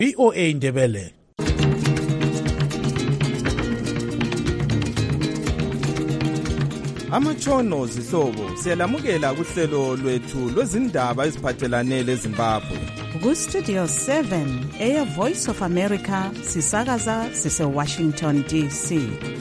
VOA Ndebele. Amatshono zihlobo siyalamukela kuhlelo lwethu lwezindaba eziphathelane leZimbabwe. Ku-Studio 7 Air Voice of America sisakaza sise-Washington DC.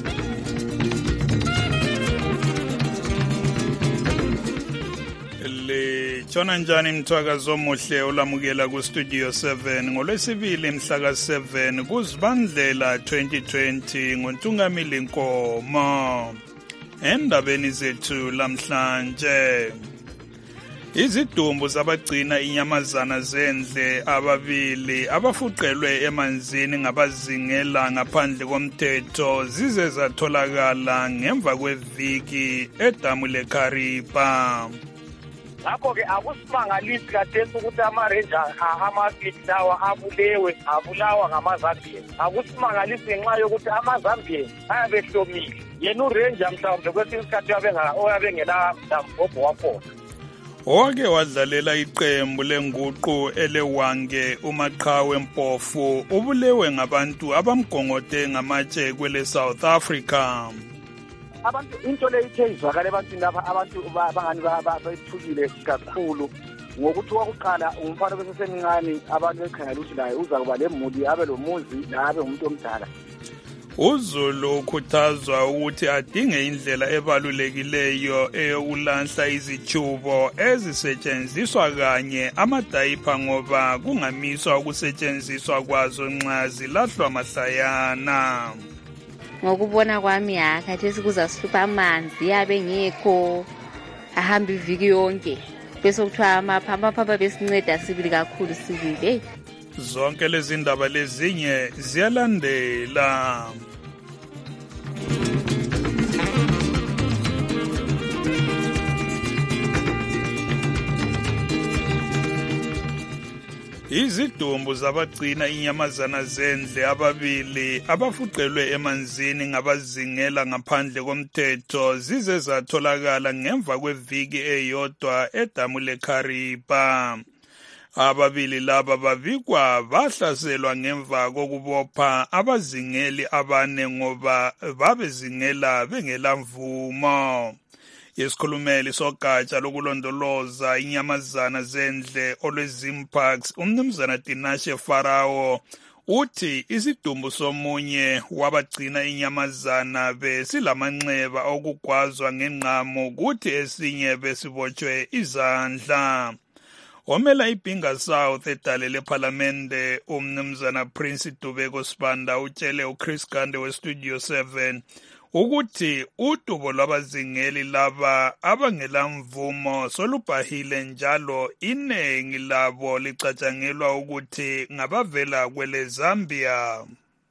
Tshona njani mthwakazo omuhle olamukela ku-Studio 7 ngolwesibili mhla ka-7 kuZibandlela 2020 ngoNtungamili Nkomo. Endabeni zethu lamhlanje, izidumbu zabagcina inyamazana zendle ababili abafuqelwe emanzini ngabazingela ngaphandle komthetho zize zatholakala ngemva kweviki edamu leKaripa. Ngakho-ke akusimangalisi kathesi ukuthi ama-ranger ama-fleet lawa abulawa ngamaZambian. Akusimangalisi ngenxa yokuthi amaZambian ayabehlomile. Yena uranger mhlawumbe kwesinye isikhathi oyabengela mdambobho wakhona. Owake wadlalela iqembu lenguqu elewange uMaqhawe Mpofu ubulewe ngabantu abamgongode ngamatshe kwele South Africa. Abantu into le ithe izwakala ebantwini lapha abantu bangani bethukile kakhulu ngokuthi wakuqala umfana besesemncane abantu bekhangela ukuthi laye uza kuba lemuli abe lomuzi nabe umuntu omdala. uZulu ukhuthazwa ukuthi adinge indlela ebalulekileyo eyokulahla izitshubo ezisetshenziswa kanye amadayipa ngoba kungamiswa ukusetshenziswa kwazo nxa zilahlwa mahlayana. Ngokubona kwami khathesi kuzasihlupha amanzi yabe ngekho ahamba iviki yonke bese kuthiwa amaphamba besinceda sibili kakhulu sibili. Zonke lezi ndaba lezinye ziyalandela. Izidumbu zabagcina inyamazana zendle ababili abafuqelwe emanzini ngabazingela ngaphandle komthetho zize zatholakala ngemva kweviki eyodwa edamu leKaripa. Ababili laba babikwa bahlaselwa ngemva kokubopha abazingeli abane ngoba babezingela bengela mvumo. Isikhulumeli sogatsha lokulondoloza inyamazana zendle olweZimparks umnumzana Tinashe Farao uthi isidumbu somunye wabagcina inyamazana besilamanxeba okugwazwa ngenqamo kuthi esinye besibotshwe izandla. Omela iBinga South edale lephalamende umnumzana Prince Dubeko Sibanda utshele uChris Gande weStudio 7 ukuthi udubo lwabazingeli laba abangela mvumo solubhahile njalo inengi labo licatshangelwa ukuthi ngabavela kwele Zambia.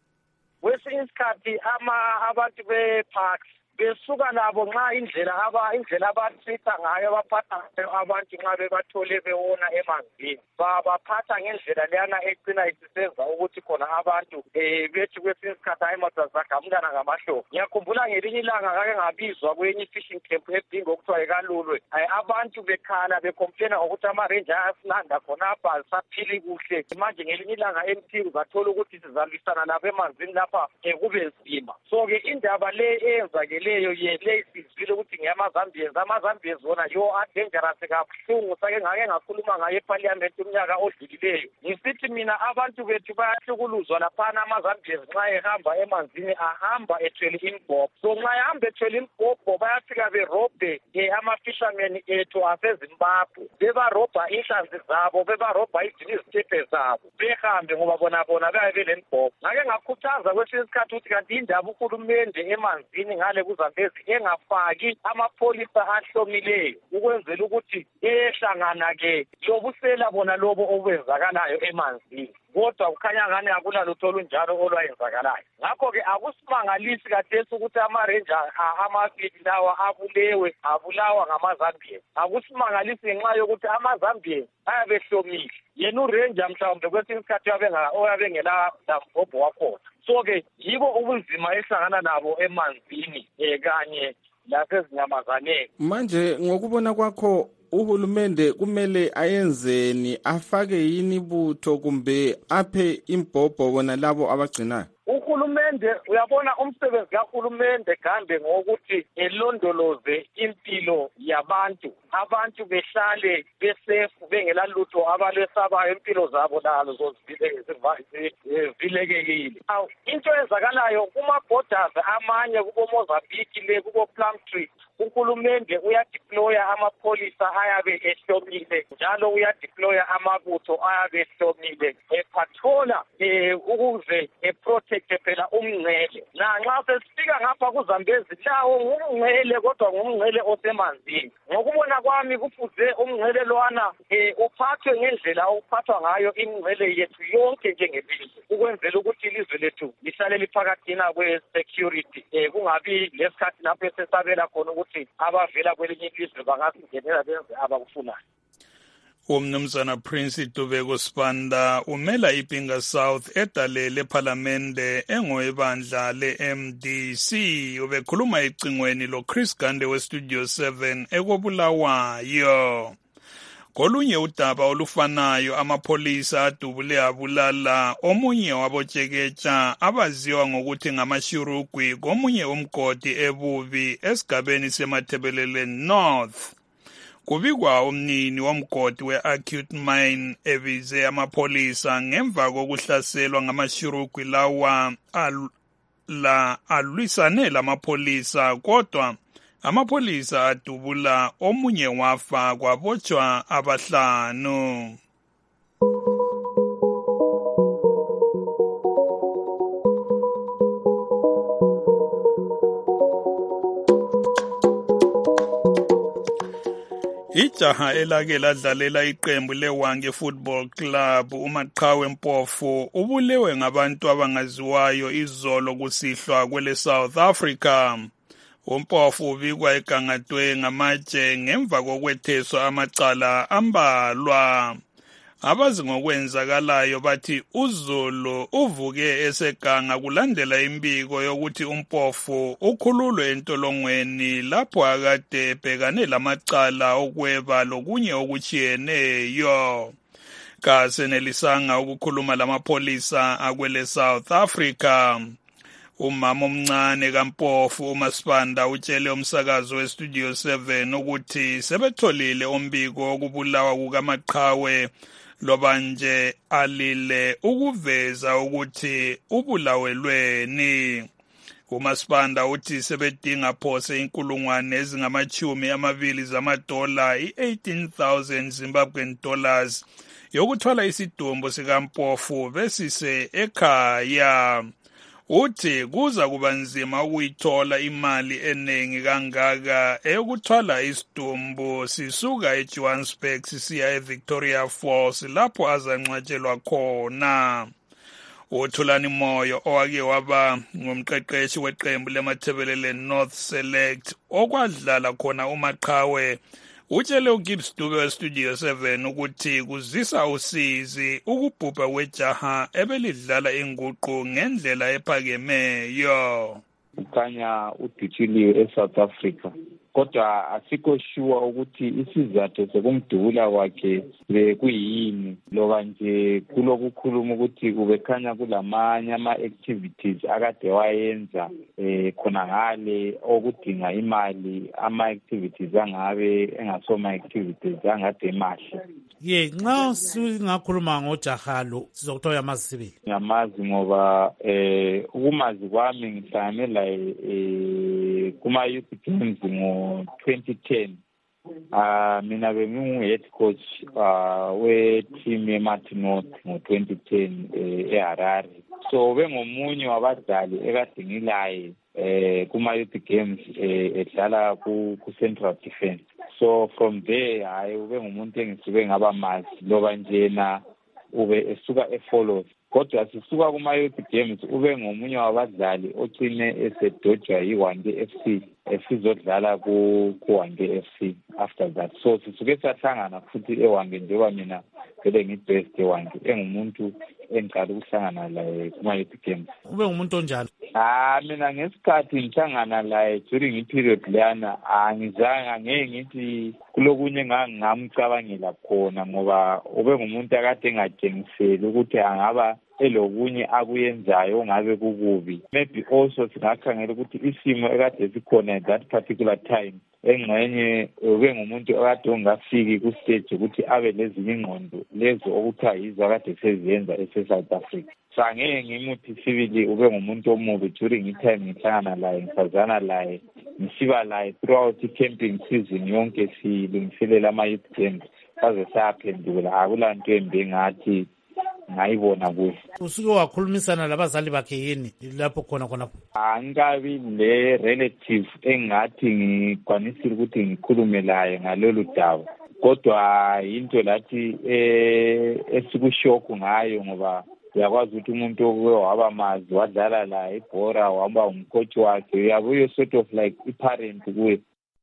Kwesinye isikhathi abantu beparks besuka labo nxa indlela abathitha ngayo baphatha abantu nxa bebathole bewona emanzini babaphatha ngendlela leyana ecina isisenza ukuthi khona abantu bethi kwesinye isikhathi ayemazazagamulana ngamahlobo. Ngiyakhumbula ngelinye ilanga ngake ngabizwa kwenye fishing camp eBingo okuthiwa ekalulwe abantu bekhala becomplaina ngokuthi ama-ranger ayasilanda khonapha asaphili kuhle. Manje ngelinye ilanga emthini zathola ukuthi sizalwisana labo emanzini lapha kube nzima. So-ke indaba le eyenzakele leyo sizwile ukuthi ngiyamazambians wona yo adangerous kabuhlungu sake ngake ngakhuluma ngayo eParliament umnyaka odlulileyo. Ngisithi mina abantu bethu bayahlukuluzwa laphana amazambians nxa ehamba emanzini ahamba ethwele imbhobho. So nxa ehamba ethwele imbhobho bayafika berobhe ama-fishermen ethu aseZimbabwe bebarobha inhlanzi zabo bebarobha izikepe zabo behambe ngoba bona bayabe belembhobho. Ngake ngakhuthaza kwesinye isikhathi ukuthi kanti indaba uhulumende emanzini ngale kuZambezi engafaki amapholisa ahlomileyo ukwenzela ukuthi ehlangana-ke lobusela bona lobo okwenzakalayo emanzini. Kodwa kukhanya ngani akunalutho olunjalo olwayenzakalayo. Ngakho-ke akusimangalisi kathesi ukuthi ama-ranger ama-fleet lawa abulawa ngamaZambian. Akusimangalisi ngenxa yokuthi amaZambian ayabehlomile. Yena uranger mhlawumbe kwesinye isikhathi oyabengela mdambobho wakhona. So-ke yibo ubunzima ehlangana nabo emanzini kanye lasezinyamazaneni. Manje ngokubona kwakho uhulumende kumele ayenzeni, afake yini ibutho kumbe aphe imbhobho bona labo abagcinayo? Uhulumende uyabona umsebenzi kahulumende kambe ngokuthi elondoloze impilo yabantu, abantu behlale besefu bengela lutho abalesabayo, impilo zabo nazo zivilekekile. Into ezakalayo kuma-borders amanye kubo Mozambique le kubo Plumtree, uhulumende uyadeploya amapholisa ayabe ehlomile njalo uyadeploya amabutho ayabe ehlomile ephathola ukuze eprotecte phela umngcele. Nxa sesifika ngapha kuZambezi lawo ngumngcele kodwa ngumngcele osemanzini. Ngokubona kwami kufuze umngcele lwana uphathwe ngendlela uphathwa ngayo imingcele yethu yonke njengelizwe ukwenzela ukuthi ilizwe lethu lihlale liphakathina kwe-security, kungabi lesikhathi lapho esesabela khona ukuthi abavela kwelinye ilizwe bangasingenela benze abakufunayo. Umnumzana Prince Dubeko Sibanda umela iPinga South edalele ephalamende engoyebandla le-MDC ubekhuluma ecingweni lo Chris Gande weStudio 7 ekobulawayo. Kolunye udaba olufanayo amapholisa adubule abulala omunye wabotsheketsha abaziwa ngokuthi ngamashurugwi komunye umgodi ebubi esigabeni seMathebelele North. Kubikwa umnini womgodi we-acute mine ebize amapholisa ngemva kokuhlaselwa ngamashurugwi lawa alwisane lamapholisa, kodwa amapholisa adubula omunye wafa kwabotshwa abahlanu. Ijaha elake ladlalela iqembu leWange Football Club uMaqhawe Mpofu ubulewe ngabantu abangaziwayo izolo kusihlwa kwele South Africa. Umpofu ubikwa egangatwe ngamatshe ngemva kokwetheswa amacala ambalwa. Abazi ngokwenzakalayo bathi uZulu uvuke eseganga kulandela imbiko yokuthi umpofu ukhululwe entolongweni lapho akade ebhekane lamacala okweba lokunye okuchiyeneyo. Kasenelisanga ukukhuluma lamapholisa akwele South Africa. Umama omncane kaMpofu uMasibanda utshele umsakazo weStudio 7 ukuthi sebetholile umbiko wokubulawa kukaMaqhawe loba nje alile ukuveza ukuthi ubulawelweni. uMasibanda uthi sebedinga phose inkulungwane ezingama-20 zamadola i-18,000 Zimbabwean dollars yokuthwala isidumbu sikaMpofu besise ekhaya. Uthi kuza kuba nzima ukuyithola imali eningi kangaka eyokuthwala isidumbu sisuka eJohannesburg sisiya eVictoria Falls lapho azangcwatshelwa khona. uThulani Moyo owake waba ngumqeqeshi weqembu leMathebelele North Select okwadlala khona uMaqhawe utshele uGibbs Dube weStudio 7 ukuthi kuzisa usizi ukubhubha kwejaha ebelidlala inguqu ngendlela ephakemeyo. Ukhanya udutshiliwe eSouth Africa, kodwa asikho sure ukuthi isizathu sokumdubula kwakhe bekuyini, loba nje kulokukhuluma ukuthi kubekhanya kulamanye ama-activities akade wayenza khona ngale okudinga imali, ama-activities angabe engasoma-activities angade mahle. Nxa singakhuluma ngojaha lo sizokuthola yamazi sibili. Ngiyamazi ngoba ukumazi kwami ngihlangane laye kuma-youth games ngo-2010. Mina bengingu-head coach we-team yeMathi North ngo-2010 eHarare. So bengomunye wabadlali ekade ngilaye kuma-youth games edlala ku-Central Defence. So from there hayi ube ngumuntu engisuke ngaba mazi loba njena ube esuka efollows, kodwa sisuka kuma-youth games ube ngomunye wabadlali ogcine esedojwa yiWange FC sizodlala kuWange FC after that. So sisuke sahlangana futhi eWange njengoba mina vele ngibest eWange engumuntu engiqala ukuhlangana laye kuma-youth games. Ube ngumuntu onjalo? Mina ngesikhathi ngihlangana laye during i-period leyana angeke ngithi kulokunye ngamcabangela khona ngoba ube ngumuntu akade engatshengiseli ukuthi angaba elokunye akuyenzayo ongabe kukubi. Maybe also singakhangela ukuthi isimo ekade sikhona at that particular time engxenye ube ngumuntu akade ongafiki ku-stage ukuthi abe lezinye ingqondo lezo okuthiwa yizo akade seziyenza ese-South Africa. So angeke ngimuthi sibili ube ngumuntu omubi during i-time ngihlangana laye ngisazana laye ngisiba laye throughout i-camping season yonke silungiselela ama-youth games saze sayaphendula. Akulanto embi ngathi ngayibona kuhle. Usuke wakhulumisana labazali bakhe yini lapho khonapho? Angikabi le relative engathi ngikwanisile ukuthi ngikhulume laye ngalolu daba, kodwa into lathi esikushock ngayo ngoba uyakwazi ukuthi umuntu oke wabamazi wadlala la ibhora waba umcoach wakhe uyabuye sort of like i-parent kuye.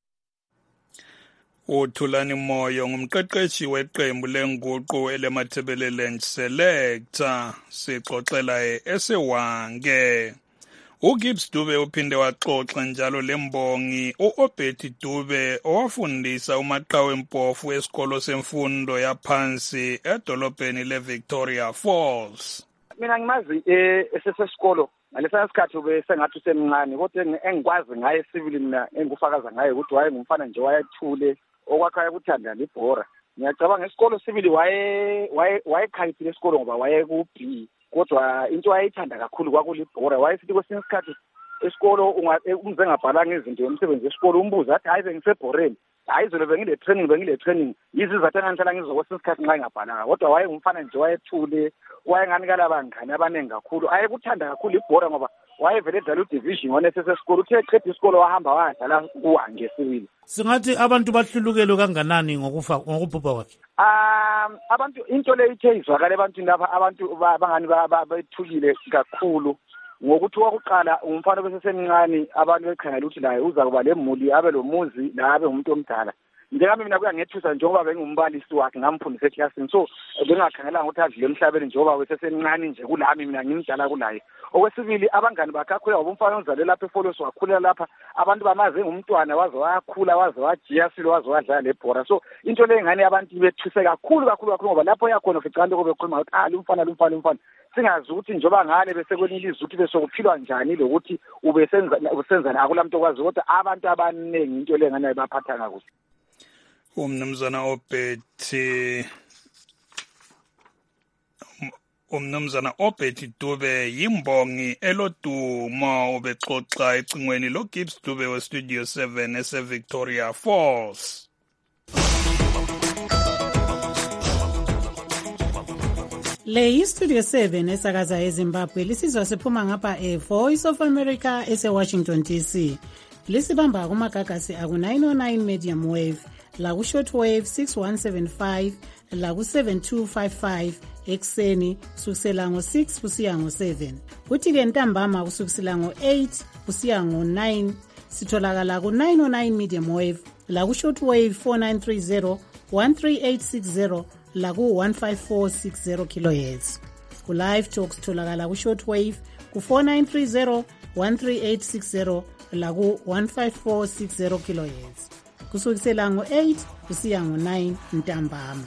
uThulani Moyo ngumqeqeshi weqembu lenguqu elemathebeleland selector sixoxela eseWange. uGibbs Dube uphinde waxoxa njalo lembongi uObeti Dube owafundisa uMaqhawe Mpofu esikolo semfundo yaphansi edolobheni leVictoria Falls. Mina ngimazi esesesikolo ngalesa sikhathi ube sengathi usemncane kodwa engikwazi ngaye civil mina engufakaza ngaye ukuthi waye ngumfana nje wayethule okwakhaya kuthanda libhora. Ngiyacabanga esikolo civil wayekhayithile esikolo ngoba waye ku B kodwa into wayethanda kakhulu kwakulibhora. Wayesithi kwesinye isikhathi esikolo umze ngabhalanga izinto yomsebenzi esikolo umbuza athi hayi bengisebhoreni, hayi izolo bengile training yizizathu engangihlala ngizokwesinye isikhathi nxa ngingabhalanga, kodwa waye ngumfana nje wayethule wayenganikala abangane abaningi kakhulu. Ayekuthanda kakhulu ibhora ngoba wayevele edlala udivision onesesesikolo uthe eqeda isikolo wahamba wadlala kuWange sibili. Singathi abantu bahlulukelwe kanganani ngokubhubha kwakhe? Abantu into le ithe izwakala ebantwini lapha abantu bangani bethukile kakhulu ngokuthi wakuqala umfana besesemncane abantu bekhangela ukuthi laye uza kuba lemuli abe lomuzi la abe umuntu omdala. Njengami mina kuyangethusa njengoba bengumbalisi wakhe ngamfundisa eklasini, so bengakhangelanga ukuthi adlule emhlabeni njengoba wesesemncane nje kulami mina ngimdala kulaye. Okwesibili abangani bakhe akhula ngomfana ozalwe lapha eFolos wakhulela lapha, abantu bamaze ngumntwana waze wakhula waze wajiya silo waze wadlala lebhora. So into le ngane abantu bethuse kakhulu ngoba lapho yakhona ufica into bekhuluma ukuthi lumfana singazi ukuthi njengoba ngale bese kwenilizwe ukuthi besokuphilwa njani lokuthi ubesenzana akulamntu okwazi, kodwa abantu abaningi into le ngane baphatha kakuhle. Umnumzana Obeti Dube yimbongi elodumo ubexoxa ecingweni loGibbs Dube weStudio 7 eseVictoria Falls. Le yiStudio 7 esakaza eZimbabwe lisizwa siphuma ngapha eVoice of America eseWashington DC. Lisibamba kumagagasi aku-909 medium wave laku-shortwave 6175 laku-7255 ekseni kusukisela ngo-6 kusiya ngo-7, kuthi-ke ntambama kusukisela ngo-8 kusiya ngo-9 sitholakala ku-909 medium wave laku-shortwave 4930 13860 laku-15460 kHz. Ku-live talk sitholakala ku-shortwave ku-4930 13860 laku-15460 kHz kusukisela ngo-8 kusiya ngo-9 ntambama.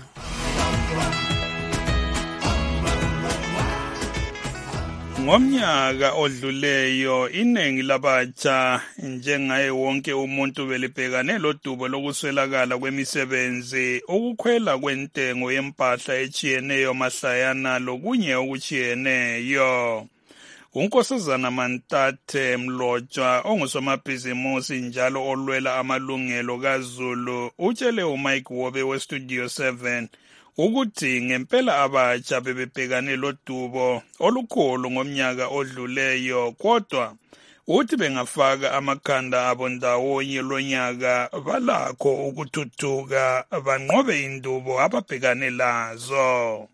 Ngomnyaka odluleyo iningi labatsha njengaye wonke umuntu belibhekane lodubo lokuswelakala kwemisebenzi, ukukhwela kwentengo yempahla echiyeneyo mahlayana lokunye okuchiyeneyo. uNkosazana Mantate Mlotshwa ongusomabhizimusi njalo olwela amalungelo kaZulu utshele uMike Wobe weStudio 7 ukuthi ngempela abatsha bebebhekane lodubo olukhulu ngomnyaka odluleyo, kodwa uthi bengafaka amakhanda abo ndawonye lonyaka balakho ukuthuthuka banqobe indubo ababhekane lazo.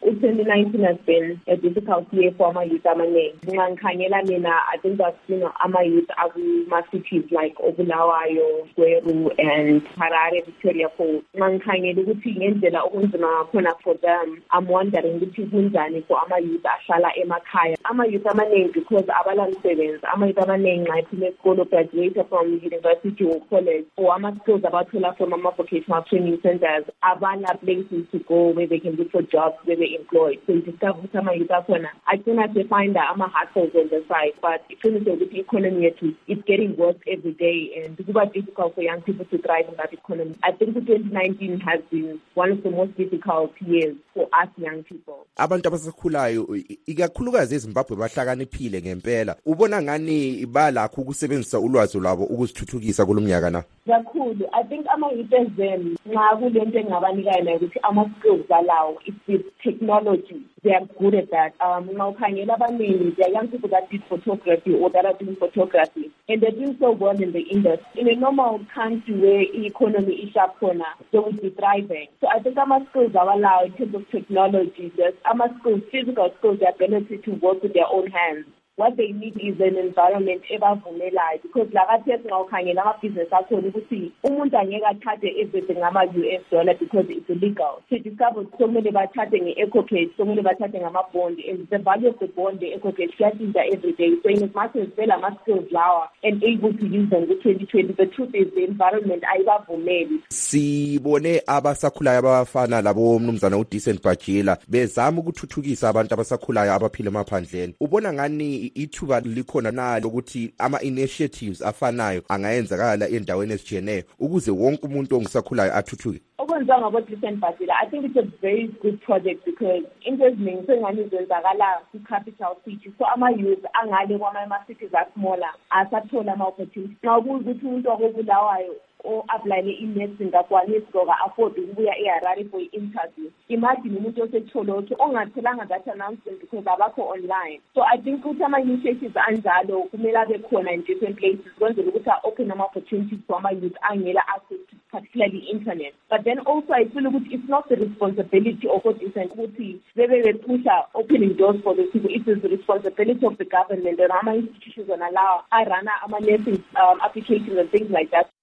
2019 has been a difficult year for ama-youth amaningi. Ngikhangela mina, I think I've seen ama-youth kuma-cities like Obulawayo, Gweru, and Harare, Victoria Falls. Ngikhangela ukuthi ngendlela okunzima ngakhona for them. I'm wondering ukuthi kunjani for ama-youth ahlala emakhaya. Ama-youth amaningi because abalamsebenzi. Ama-youth amaningi nxa ephuma esikolo graduate from university or college or ama-skills abathola from ama-vocational training centers. Abana places to go where they can look for jobs, where they're employed. So you discover some of I cannot find hustles on the side, but it seems that the economy is getting worse every day, and it's quite difficult for young people to thrive in that economy. I think 2019 has been one of the most difficult years for us young people. Abantu abasakhulayo ikakhulukazi eZimbabwe bahlakaniphile ngempela. Ubona ngani balakho ukusebenzisa ulwazi lwabo ukuzithuthukisa kulomnyaka na? Kakhulu. I think ama-youth them nxa kulento engabanika nayo ukuthi ama-skills alawo, it's with technology. They are good at that. Ukhangela abaningi, they are young people that did photography or that are doing photography, and they're doing so well in the industry. In a normal country where the economy is up corner, they would be thriving. So I think our skills are allowed in terms of technology, just our skills, physical skills, the ability to work with their own hands. What they need is an environment ebavumelayo, because like I said, ngawukhangela ama-business akhona ukuthi umuntu angeke athathe everything ngama-US dollar because it's illegal. So discover somele bathathe nge-EcoCash, somele bathathe ngama-bond, and the value of the bond, the EcoCash, kuyashintsha every day. So in as much as vele ama-skills lawa and able to use them ku-2020, the truth is the environment ayibavumeli. Sibone abasakhulayo abafana labo mnumzana uDecent Bajila bezama ukuthuthukisa abantu abasakhulayo abaphila emaphandleni. Ubona ngani ithuba likhona nalo ukuthi ama-initiatives afanayo angayenzakala endaweni ezijiyeneyo ukuze wonke umuntu ongisakhulayo athuthuke? Okwenziwa ngabo-Decent Bajila, I think it's a very good project because into eziningi sengani zenzakala ku-capital city. So ama-youth angale kwama-cities asmaller asathola ama-opportunity. Nxa kuwukuthi umuntu wakobulawayo o-applyele i-nursing ngakwanisi afford ukubuya eHarare for i-interview. Imagine umuntu osecholoto ongatholanga that announcement because abakho online. So I think ukuthi ama-initiatives anjalo kumele abe khona in different places kwenzela ukuthi open ama-opportunities for ama-youth angela access to particularly internet. But then also I feel it's not the responsibility of Decent ukuthi bepusha opening doors for those people. It is the responsibility of the government and ama-institutions on allow run ama-nursing applications and things like that.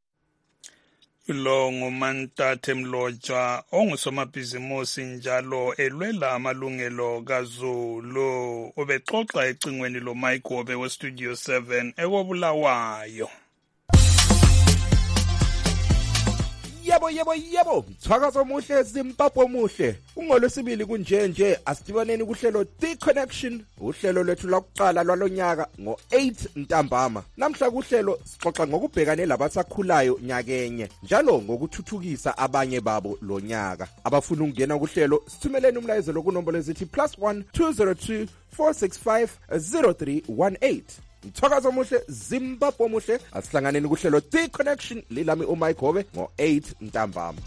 Lo nguMantathe Mlotshwa ongusomabhizimusi njalo elwela amalungelo kaZulu ubexoxa ecingweni lo Mike we Studio 7 ekobulawayo. Yebo, mthwakazo omuhle Zimbabwe muhle. UNgolwesibili kunjenje asidibaneni kuhlelo The Connection, uhlelo lwethu lokuqala lwalonyaka ngo-8 ntambama. Namhla kuhlelo sixoxa ngokubhekane labasakhulayo nyakenye, njalo ngokuthuthukisa abanye babo lonyaka. Abafuna ukungena kuhlelo sithumeleni umlayezo kunombolo ezithi +1 202 465 0318. Mthwakazo muhle Zimbabwe muhle, asihlanganeni kuhlelo The Connection lilami uMike Hobe ngo-8 ntambama.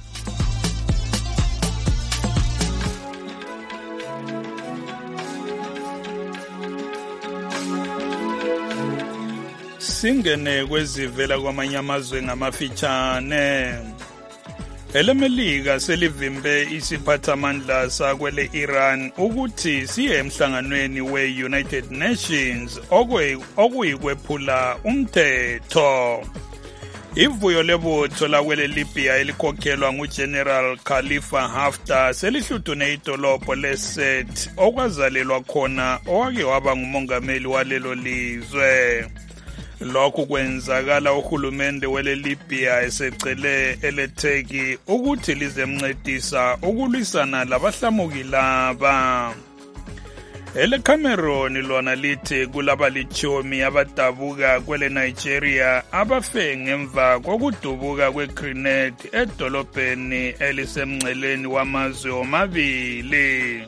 Singene kwezivela kwamanye amazwe ngamafitshane. EleMelika selivimbe isiphathamandla sakwele Iran ukuthi siye emhlanganweni we-United Nations okuyikwephula umthetho. Ivuyo lebutho lakwele Libya elikhokhelwa nguGeneral Khalifa Haftar selihludune idolobho leSirte okwazalelwa khona owake waba ngumongameli walelo lizwe. Lokhu kwenzakala uhulumende wele Libya esecele eleTurkey ukuthi lizemncedisa ukulwisana labahlamuki laba. EleCameroon lona lithi kulaba lichomi abadabuka kwele Nigeria abafe ngemva kokudubuka kwegrenade edolobheni elisemngceleni wamazwe omabili.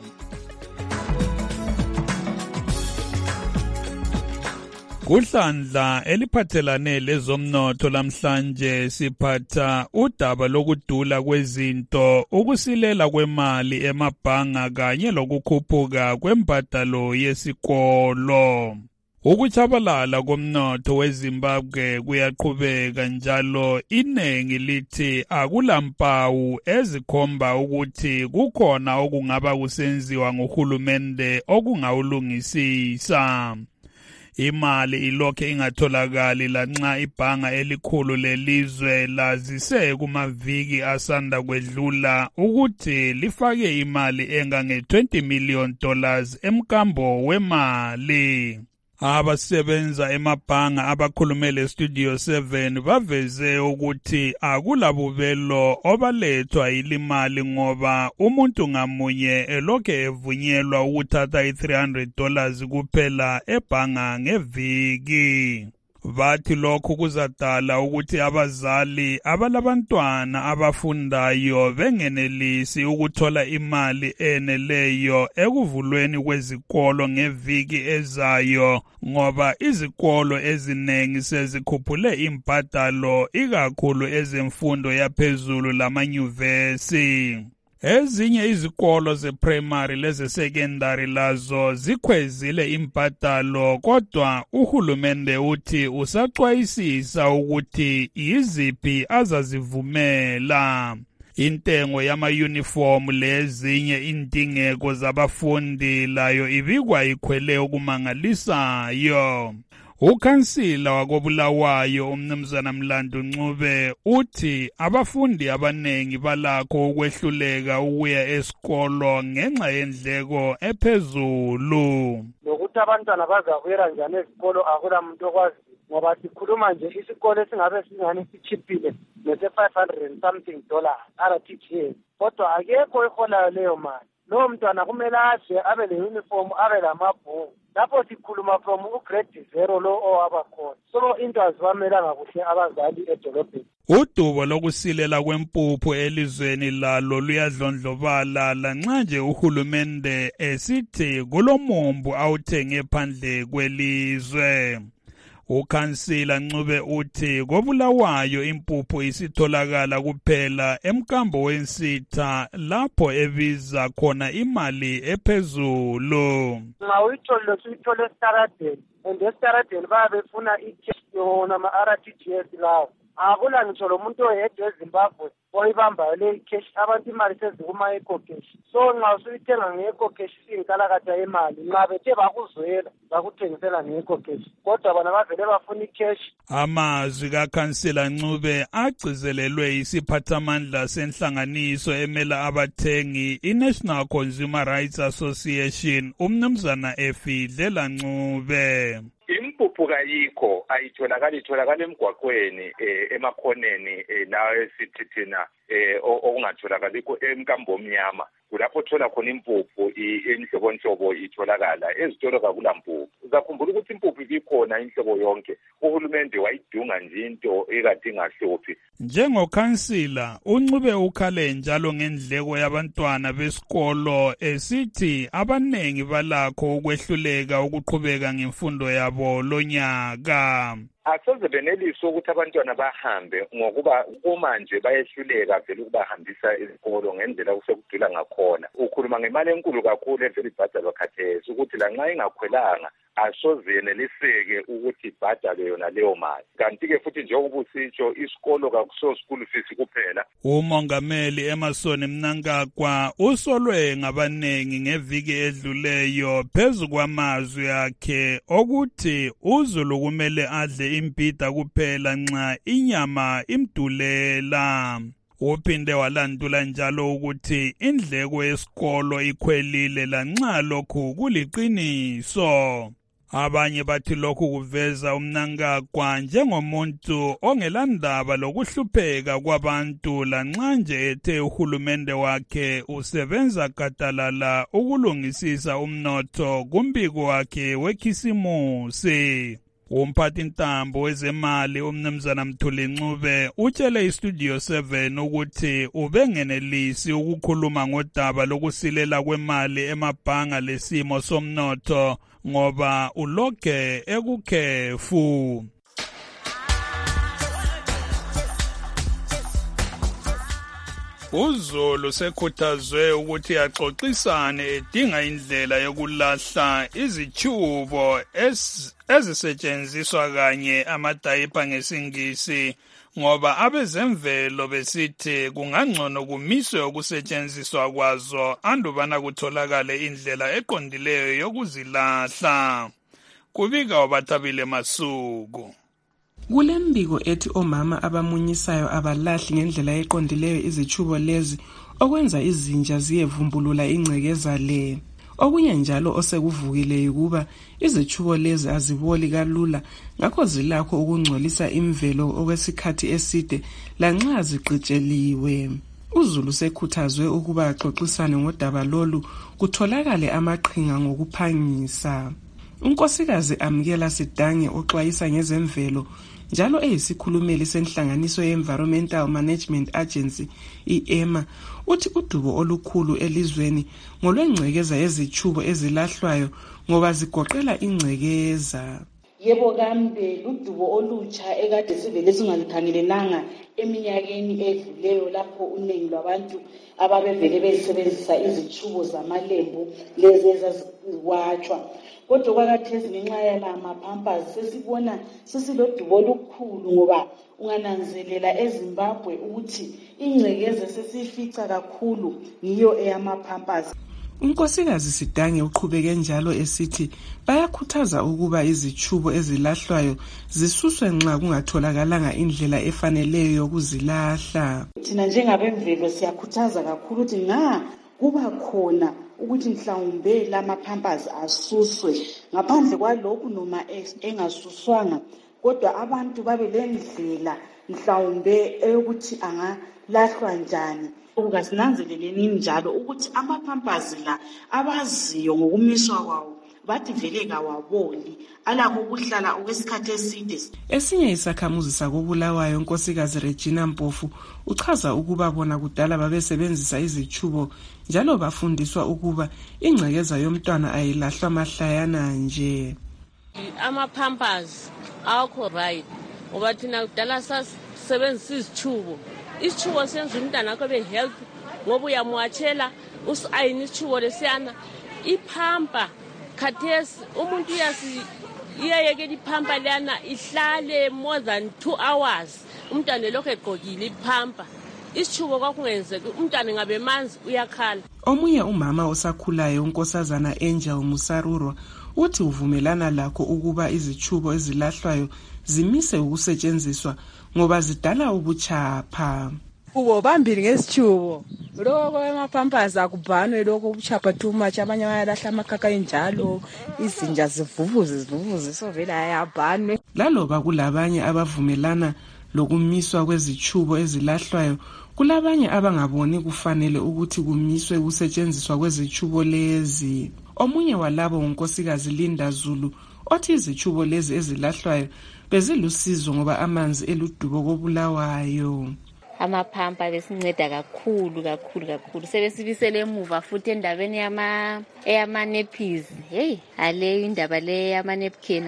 Kuhlandla eliphathelane lezomnotho lamhlanje siphatha udaba lokudula kwezinto, ukusilela kwemali emabhanga kanye lokukhuphuka kwembadalo yesikolo. Ukuchabalala komnotho weZimbabwe kuyaqhubeka njalo iningi lithi akulampawu ezikhomba ukuthi kukhona okungaba kusenziwa nguhulumende okungawulungisisa. Imali ilokhe ingatholakali lanxa ibhanga elikhulu lelizwe lazise kumaviki asanda kwedlula ukuthi lifake imali engange$20 million emkambo wemali. Abasebenza emabhanga abakhulumele Studio 7 baveze ukuthi akulabubelo obalethwa yilimali ngoba umuntu ngamunye elokhe evunyelwa ukuthatha $300 kuphela ebhanga ngeviki. Bathi lokhu kuzadala ukuthi abazali abalabantwana abafundayo bengenelisi ukuthola imali eneleyo ekuvulweni kwezikolo ngeviki ezayo ngoba izikolo eziningi sezikhuphule imbadalo ikakhulu ezemfundo yaphezulu lamanyuvesi. Ezinye izikolo ze-primary leze-secondary lazo zikhwezile imbadalo kodwa uhulumende uthi usaxwayisisa ukuthi yiziphi azazivumela. Intengo yama-uniform lezinye indingeko zabafundi layo ibikwa ikhwele okumangalisayo. Ukhansila wakoBulawayo umnumzana Mlando Ncube uthi abafundi abanengi balakho ukwehluleka ukuya esikolo ngenxa yendleko ephezulu. Lokuthi abantwana bazakuyela njani esikolo akulamuntu okwazi ngoba sikhuluma nje isikolo esingabe singani sichiphile nese$500 something RTGS kodwa akekho eholayo leyo mali. Lowo mntwana kumele aje abe le-uniform abe lamabhuku. Lapho sikhuluma from ugrade 0 lo owabakhona. So into azibamelanga kuhle abazali edolobheni. Udubo lokusilela kwempuphu elizweni lalo luyadlondlobala lanxa nje uhulumende esithi kulomumbu awuthenge phandle kwelizwe. Ukhansila Ncube uthi koBulawayo impuphu isitholakala kuphela emkambo wensitha lapho ebiza khona imali ephezulu. Nxa uyithole suyithole eStaradeni and eStaradeni bayabefuna i-cash yona ama-RTGS lawo. Akula ngitsho lo muntu oyedwa eZimbabwe oyibambayo le cash abantu imali sezikuma eco cash. So nxa usuyithenga nge-eco cash siyinkalakatha yemali nxa bethe bakuzwela bakuthengisela nge-eco cash kodwa bona bavele bafuna i-cash. Amazwi kaKhansila Ncube agcizelelwe isiphathamandla senhlanganiso emela abathengi iNational Consumer Rights Association umnumzana Efidlela Ncube. Impuphu kayikho itholakala emgwaqweni emakhoneni la esithi thina okungatholakali emkambo omnyama kulapho thola khona impuphu enhlobonhlobo itholakala ezitolo kakulampuphu. Uzakhumbula ukuthi impuphu ibikhona inhlobo yonke uhulumende wayidunga nje into ekade ingahluphi. Njengokhansila uNcube ukhale njalo ngendleko yabantwana besikolo esithi abanengi balakho ukwehluleka ukuqhubeka ngemfundo yabo lonyaka. Asoze benelise ukuthi abantwana bahambe ngokuba kumanje bayehluleka vele ukubahambisa esikolo ngendlela kusekudula ngakhona. Ukhuluma ngemali enkulu kakhulu evele ibhadalwa khathesi ukuthi lanxa ingakhwelanga asoze yeneliseke ukuthi ibhadalwe yona leyo mali. Kanti-ke futhi njengoba usitsho isikolo kakuso school fees kuphela. Umongameli Emerson Mnangagwa usolwe ngabanengi ngeviki edluleyo phezu kwamazwi akhe okuthi uZulu kumele adle impida kuphela nxa inyama imdulela. Uphinde walandula njalo ukuthi indleko yesikolo ikhwelile lanxa lokhu kuliqiniso. Abanye bathi lokhu kuveza uMnangagwa njengomuntu ongelandaba lokuhlupheka kwabantu lanxa nje ethe uhulumende wakhe usebenza gadalala ukulungisisa umnotho kumbiko wakhe wekhisimusi. Umphathintambo wezemali umnumzana Mthuli Ncube utshele iStudio 7 ukuthi ubengenelisi ukukhuluma ngodaba lokusilela kwemali emabhanga lesimo somnotho ngoba ulokhe ekukhefu. uZulu sekhuthazwe ukuthi axoxisane edinga indlela yokulahla izichubo ezisetshenziswa kanye amadayipa ngesingisi ngoba abezemvelo besithi kungangcono kumiswe ukusetshenziswa kwazo andubana kutholakale indlela eqondileyo yokuzilahla. Kubika wabathabile Masuku. Kulembiko ethi omama abamunyisayo abalahli ngendlela eqondileyo izichubo lezi okwenza izinja ziyevumbulula ingcekeza le. Okunye njalo osekuvukile ukuba izichubo lezi aziboli kalula ngakho zilakho ukungcolisa imvelo okwesikhathi eside lanxa ziqitsheliwe. uZulu sekhuthazwe ukuba axoxisane ngodaba lolu kutholakale amaqhinga ngokuphangisa. Unkosikazi Amkela Sidange oxwayisa ngezemvelo njalo eyisikhulumeli senhlanganiso ye-Environmental Management Agency i-EMA uthi udubo olukhulu elizweni ngolwengcekeza yezichubo ezilahlwayo ngoba zigoqela ingcekeza. Yebo kambe ludubo olutsha ekade sivele singalikhangelelanga eminyakeni edluleyo lapho uningi lwabantu ababevele besebenzisa izichubo zamalembu lezi ezaziwatshwa. Kodwa kwakathesi ngenxa yala mapampers sesibona sesilodubo olukhulu ngoba ungananzelela eZimbabwe ukuthi ingcekeza sesifica kakhulu ngiyo eyamapampers. Unkosikazi Sidange uqhubeke njalo esithi bayakhuthaza ukuba izichubo ezilahlwayo zisuswe nxa kungatholakalanga indlela efaneleyo yokuzilahla. Thina njengabemvelo siyakhuthaza kakhulu ukuthi kuba khona ukuthi mhlawumbe lamapampers asuswe ngaphandle kwalokhu noma engasuswanga kodwa abantu babe lendlela mhlawumbe eyokuthi angalahlwa njani. Ungasinanzeleleni njalo ukuthi amapampers la abaziyo ngokumiswa kwawo bathi vele kawaboli alakho ukuhlala okwesikhathi eside. Esinye isakhamuzi sakobulawayo unkosikazi Regina Mpofu uchaza ukuba bona kudala babesebenzisa izichubo njalo bafundiswa ukuba ingcekeza yomntwana ayilahlwa mahlayana nje. Amapampers awakho right ngoba thina kudala sasebenzisa izichubo. Isichubo senza umntana akho be healthy ngoba uyamwatshela usayini isichubo lesiyana iphampa khathesi umuntu iyayekela iphampa lana ihlale more than 2 hours umntana lokho egqokile iphampa. Isichubo kwakungenzeki umntana ngabe manzi uyakhala. Omunye umama osakhulayo unkosazana Angel Musaruro uthi uvumelana lakho ukuba izichubo ezilahlwayo zimise ukusetshenziswa ngoba zidala ubuchapha. Ubo bambili ngesichubo lokho emapampers akubhanwe lokho ubuchapha too much abanye bayalahla amakhaka enjalo izinja zivuvuze so vele ayabhanwe. Laloba kulabanye abavumelana lokumiswa kwezichubo ezilahlwayo kulabanye abangaboni kufanele ukuthi kumiswe ukusetshenziswa kwezichubo lezi. Omunye walabo unkosikazi Linda Zulu othi izichubo lezi ezilahlwayo bezilusizo ngoba amanzi eludubo kobulawayo. Amaphampa besinceda kakhulu sebesibisele emuva futhi endabeni eyama-nappies. Aleyo indaba le yama-napkin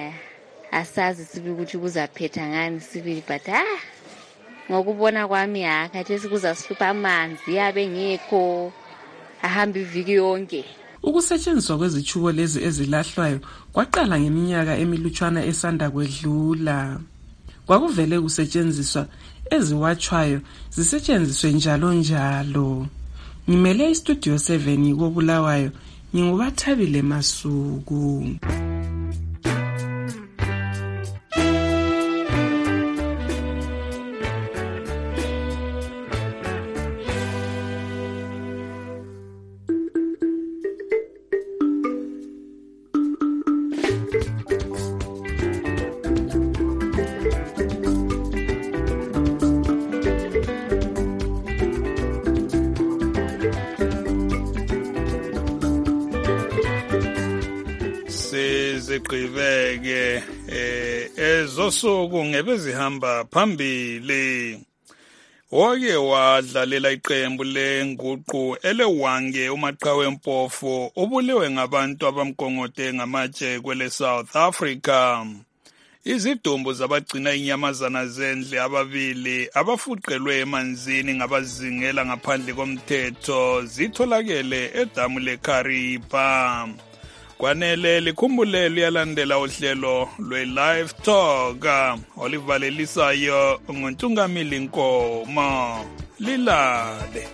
asazi sibi ukuthi kuzaphetha ngani sibili but ngokubona kwami khathesi kuzasihlupha amanzi yabe ngekho ahamba iviki yonke. Ukusetshenziswa kwezichubo lezi ezilahlwayo kwaqala ngeminyaka emilutshwana esanda kwedlula. Kwakuvele kusetshenziswa eziwatshwayo zisetshenziswe njalo. Ngimele istudio 7 kobulawayo ngingubathabile Masuku. Sigqibeke ezosuku ngebezihamba phambili. Oke wadlalela iqembu lenguqu elewange uMaqhawe Mpofu ubulewe ngabantu abamgongote ngamatshe kwele South Africa. Izidumbu zabagcina inyamazana zendle ababili abafuqelwe emanzini ngabazingela ngaphandle komthetho zitholakele edamu leKaripa. Kwanele likhumbule liyalandela uhlelo lwe-Live Talk olivalelisayo nguNtungamili Nkomo. Lilale.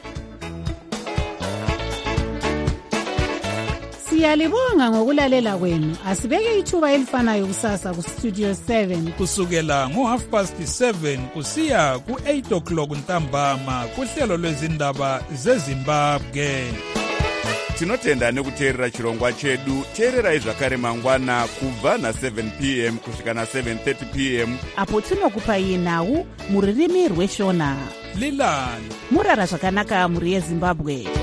Siyalibonga ngokulalela kwenu. Asibeke ithuba elifanayo kusasa kuStudio 7 kusukela ngo7:30 kusiya ku8 o'clock ntambama kuhlelo lwezindaba zeZimbabwe. Tinotenda nekuteerera chirongwa chedu. Teererai zvakare mangwana kubva na7 p.m. kusvika na7:30 p.m. apo tinokupai nhau muririmi rweshona. Lilale. Murara zvakanaka muri yeZimbabwe.